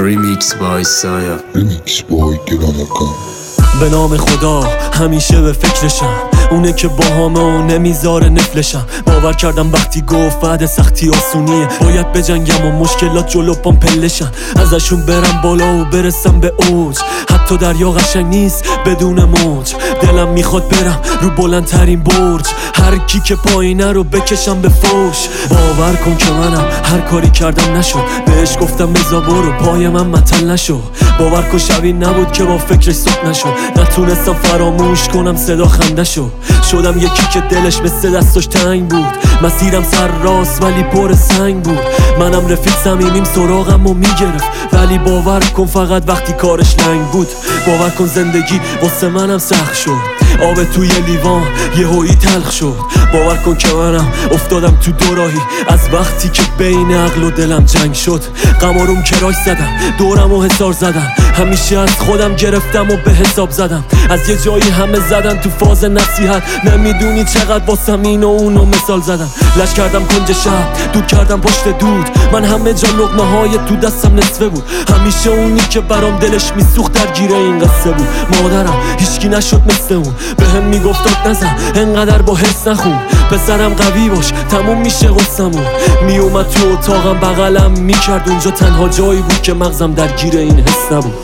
Remix by Saya. Remix by Granaka. به نام خدا همیشه به فکرشم، اونه که باهامه و نمیذاره نفلشم. باور کردم وقتی گفت بعد سختی آسونیه، باید بجنگم و مشکلات جلو پام پلشن، ازشون برم بالا و برسم به اوج. حتی دریا قشنگ نیست بدون موج، دلم میخواد برم رو بلندترین برج، هر کی که پایینه رو بکشم به فوش. باور کن که منم هر کاری کردم نشد، بهش گفتم بزا برو پای من متل نشو. باور کن شبی نبود که با فکرش صبح نشد، نتونستم فراموش کنم صدا خنده شو. شدم یکی که دلش مثل دستاش تنگ بود، مسیرم سر راست ولی پر سنگ بود. منم رفیق صمیمیم سراغم و میگرفت، ولی باور کن فقط وقتی کارش لنگ بود. باور کن زندگی واسه منم سخت شد، آب توی لیوان یهویی تلخ شد. باور کن که منم افتادم تو دوراهی از وقتی که بین عقل و دلم جنگ شد. قماروم کراش زدم، دورم و حسار زدم، همیشه از خودم گرفتم و به حساب زدم. از یه جایی همه زدن تو فاز نصیحت، نمیدونی چقدر واسم این و اونو مثال زدم. لش کردم کنج شب، دود کردم پشت دود، من همه جا لقمه های تو دستم نصفه بود. همیشه اونی که برام دلش میسوخت درگیر این قصه بود. مادرم هیچکی نشد مثل اون، بهم میگفت داد نزن انقدر با حس نخون، پسرم قوی باش تموم میشه قصمون. میومد تو اتاقم بغلم میکرد، اونجا تنها جایی بود که مغزم درگیر این حس نبود.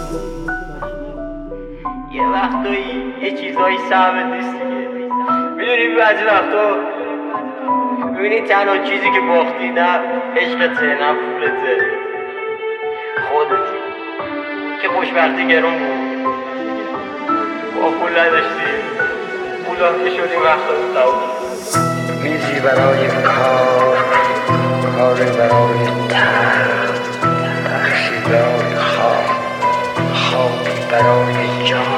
یه وقتایی یه چیزایی صعبه نیست دیگه، میدونی بعضی وقتا میبینی تنها چیزی که باختی نه عشقته نه پولته، خودتی که خوشبختی گرون بود. با پول نداشتی، پولا که شدی وقتا تموم، میزی برای کار، کاری برای تخت، بخشی برای خواب، خوابی برای جان،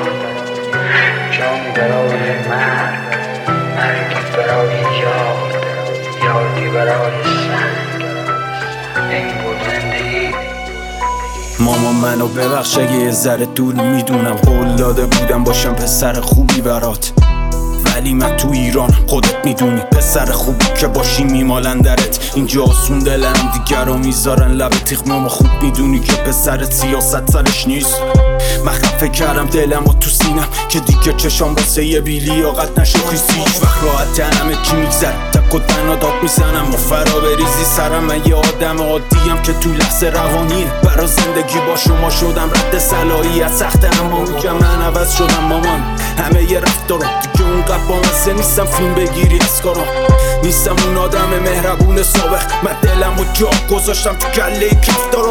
جانی برای مرگ، مرگی برای یاد، یادی برای سنگ. این بود زندگی. ماما منو ببخش اگه یه ذره دور میدونم، قول داده بودم باشم پسر خوبی برات، ولی من تو ایران خودت میدونی پسر خوبی که باشی میمالن درت. اینجا آسون دلم دیگر رو میذارن لب تیغ، ماما خوب میدونی که پسرت سیاست سرش نیست. من خفه کردم دلم و تو سینم که دیگه چشام واسه یه بیلیاقت نشو خیسی. هیچ وقت راحت همه چی میگذر، تک و تنها داد میزنم و فرا بریزی سرم. من یه آدم عادیم که تو لحظه روانیه، برا زندگی با شما شدم رد صلاحیت سخت، اما میگم من عوض شدم مامان. همه یه رفتارم دیگه اونقدر با مزه نیستم، فیلم بگیری از کارم نیستم اون آدم مهربون سابق. من دلم و جا گذاشتم تو کله کفتارم.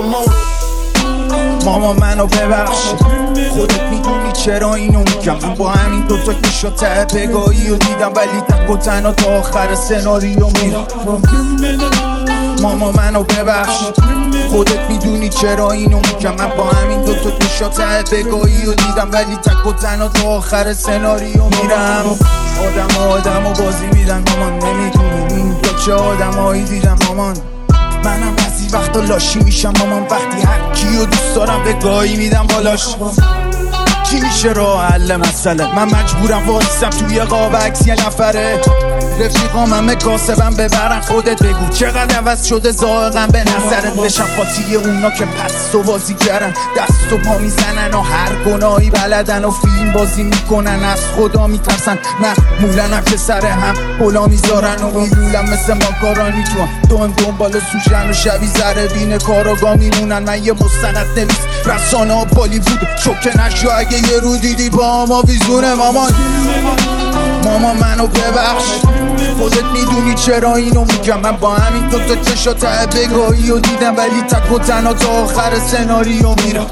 ماما منو ببخش، خودت میدونی چرا اینو میگم. من با همین دوتا که شد ته پگاهی رو دیدم، ولی تک و تنها تا آخر سناریو میرم. ماما منو ببخش، خودت میدونی چرا اینو میگم. من با همین دوتا که شد ته پگاهی رو دیدم، ولی تک و تنها تا آخر سناریو میرم. آدم و بازی میدن مامان، نمیدونی این دو چه آدمایی دیدم مامان. منم بعضی وقتا لاشی میشم مامان، وقتی هر کیو دوست دارم به گاهی میدم بالاش. چی میشه راه حل مسئله؟ من مجبورم وایسم توی قاب عکس یه نفره. رفیقام همه کاسبم ببرن، خودت بگو چقدر عوض شده زائقم به نظرت. بشم پاتی اونا که پس و بازی کردن، دست و پا میزنن و هر گناهی بلدن و فیلم بازی میکنن، از خدا میترسن. معمولن هم که سر هم بلا میذارن و میلولن مثل ماکارانی تو دنبال سوشن و شبی ذره بین کاراگاه میمونن. من یه مستند نویس رسانه ها بالیوود، شوکه نشو اگه یه رو دیدی با ما ویزونه مامان. ماما منو ببخش، خودت میدونی چرا اینو میگم. من با همین دوتا چشا ته بگاهی رو دیدم، ولی تک و تنها تا آخر سناریو میرم.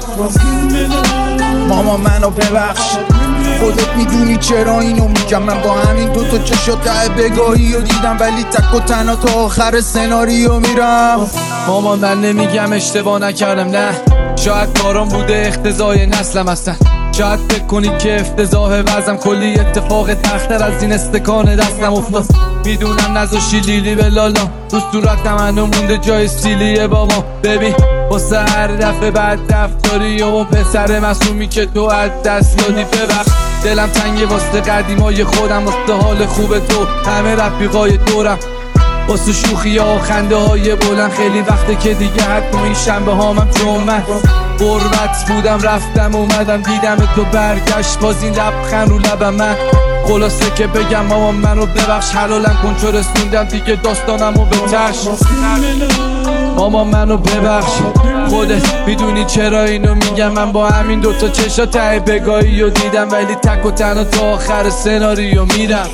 ماما منو ببخش، خودت میدونی چرا اینو میگم. من با همین دوتا چشا ته بگاهی رو دیدم، ولی تک و تنها تا آخر سناریو میرم. مامان من نمیگم اشتباه نکردم، نه شاید کارم بوده اختزای نسلم هستن. شاید فکر کنی که افتضاح وزم، کلی اتفاق تختر از این استکان دستم افتاد. میدونم نذاشی لیلی به لالا، تو صورت منو مونده جای سیلیه بابا. ببین واسه هر دفعه بعد رفتاری و پسر معصومی که تو از دست دادی ببخش. دلم تنگه واسه قدیمای خودم، واسه حال خوب تو همه رفیقای دورم. واسه شوخی ها و خنده های بلند. خیلی وقته که دیگه حتی این شنبه هامم جمعه غربت بودم رفتم اومدم دیدم تو برگشت باز این لبخند رو لبم. من خلاصه که بگم مامان منو ببخش حلالم کن چو رسوندم دیگه داستانمو به چشم. مامان منو ببخش خودت میدونی چرا اینو میگم. من با همین دوتا چشا ته بگاهی رو دیدم ولی تک و تنها تا آخر سناریو میرم.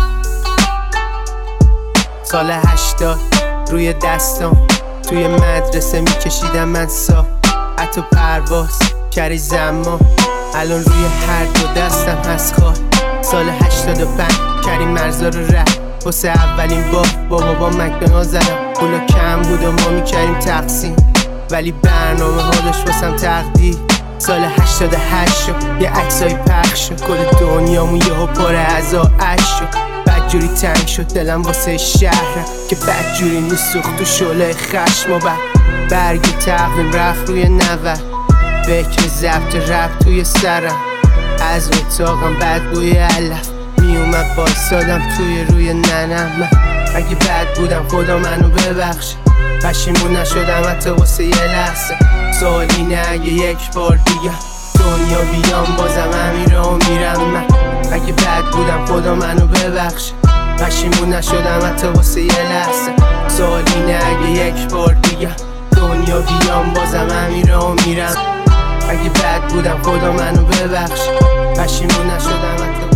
سال 80 روی دستم توی مدرسه میکشیدم من حتی پرواز کری زمان الان روی هر دو دستم هست خال. سال 85 کریم مرزا رو رفت واسه اولین بار با بابا مکدونالد زدم. پولا کم بود و ما میکردیم تقسیم ولی برنامه ها داشت واسم تقدیر. سال 88 شد یه عکسای پخش شد کل دنیامون یهو پر از آش شد. بدجوری تنگ شد دلم واسه شهرم که بدجوری میسوخت تو شعله خشم و برگ تقویم رفت روی 90 فکر ضبط رفت توی سرم از اتاقم بدبوی علف میومد بایستادم توی روی ننم. من اگه بد بودم خدا منو ببخش پشیمون نشدم حتی واسه یه لحظه. سوال اینه اگه یک بار دیگه دنیا بیام بازم همین رو میرم. من اگه بد بودم خدا منو ببخش پشیمون نشدم حتی واسه یه لحظه. سوال اینه اگه یک بار دیگه دنیا بیام بازم همین رو میرم. اگه بد بودم خدا منو ببخش پشیمون نشدم حتی.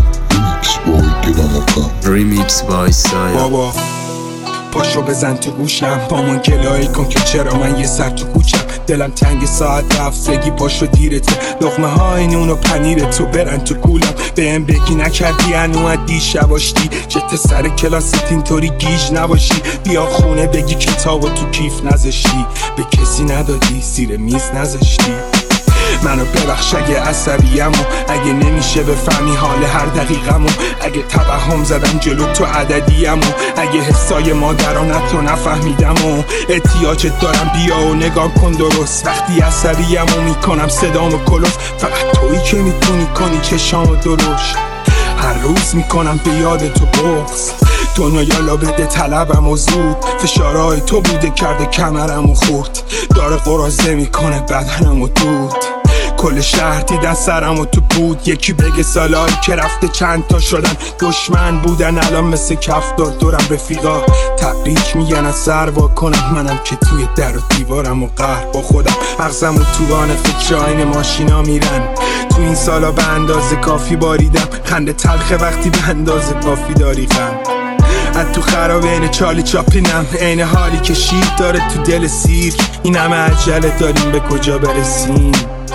Remix by Saya. بابا پاشو بزن تو گوشم با من گلایی کن که چرا من یه سر تو کوچم. دلم تنگ ساعت رفتگی پاشو دیرته لقمه های نون و پنیر تو برن تو کولم. بهم بگی نکردی انو از دیشب آشتی جت سر کلاست اینطوری گیج نباشی. بیا خونه بگی کتابو تو کیف نذاشتی به کسی ندادی زیر میز نذاشتی. منو ببخش اگه عصبیمو اگه نمیشه بفهمی حال هر دقیقمو اگه توهم زدم جلو تو عددیمو اگه حسای مادرانتو نفهمیدمو احتیاجت دارم بیا و نگاه کن درست. وقتی عصبیمو میکنم صدامو کلوف فقط تویی که میتونی کنی چشامو درشت. هر روز میکنم به یاد تو بغض دنیا یالا بده طلبم و زود. فشارهای تو بوده کرده کمرم و خورد داره قرازه میکنه بدنم و دود. کل شهر دیدن سرم و تو بود یکی بگه سالایی که رفته چند تا شدن دشمن بودن الان مثل کفتار دورم رفیقا تبریک میگن از سر وا کنم. منم که توی در و دیوارم و قهر با خودم مغزم و توان فکر آین ماشینا میرن. تو این سالا به اندازه کافی باریدم خنده تلخه وقتی به اندازه کافی داری غم. از تو خراب اینه چالی چاپینم عین حالی که شیر داره تو دل سیر. این همه عجله داریم به کجا برسیم.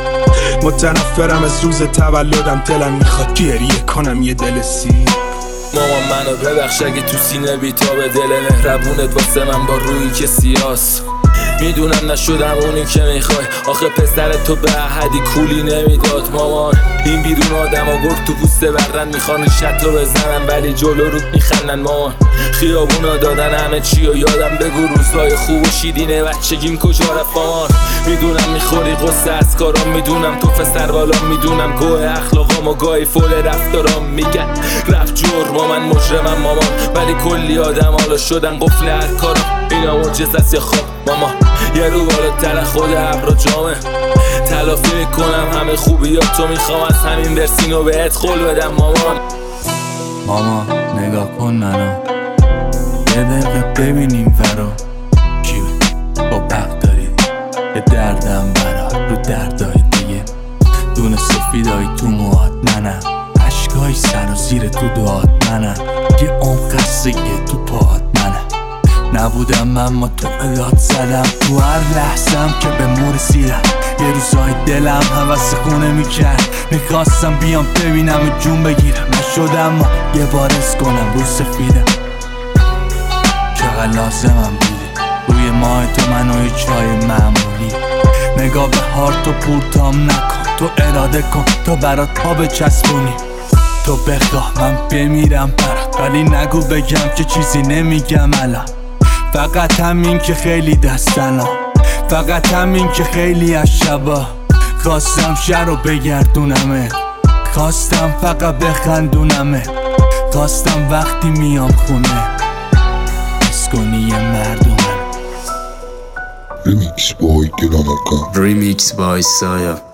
متنفرم از روز تولدم دلم میخواد گریه کنم یه دل سیر. مامان منو ببخش اگه تو سینه بیتابه دل مهربونت واسه من با روی که سیاس. میدونم نشدم اونی که میخوای آخه پسر تو به احدی کولی نمیداد. مامان این بیرون آدم ها گرد تو پوسته برن میخوان ریشتو بزنن ولی جلو رو میخندن. مامان خیابونا دادن همه چی و یادم بگو روزهای خوب و شیرینه بچگیم کجا رفت. مامان میدونم میخوری قصه از کارام میدونم تو پسر بالا میدونم گوه اخلاقام و گاهی فول رفتارام میگن رفت جرم من مجرمم مامان ولی کلی آدم حالا شدن قفل هر کارم. اینا معجزه است یا خواب ماما یه رو بالاتر خود ابرا جامه تلافی میکنم همه خوبیاتو میخوام از همین برسینو بهت قول بدم. ماما نگاه کن منو یه دقیقه ببینیم فرا کیوه با بق دارید یه دردم برات رو دردای دیگه دونه سفیدای تو موهات منم عشقای سر و زیر تو دعات منم یه عمق قصه تو پاهات منم. نبودم من ما تو اداد زدم تو هر لحظم که به مور سیرم یه روزای دلم حوث خونه میکرد میخواستم بیام ببینم و جون بگیرم نشدم ما یه بارز کنم رو سفیدم چقدر لازمم بودی روی ماه تو منو چای معمولی نگاه به هارتو پورتام نکن تو اراده کن تو برات پا بچسبونی تو بخواه من بمیرم برات ولی نگو بگم که چیزی نمیگم الان. فقط همین که خیلی دستنا فقط همین که خیلی از شبا خواستم شهر رو بگردونمه خواستم فقط بخندونمه خواستم وقتی میام خونه مسکونی مردم. Remix boy گرانکان. ریمیکس بای سایه.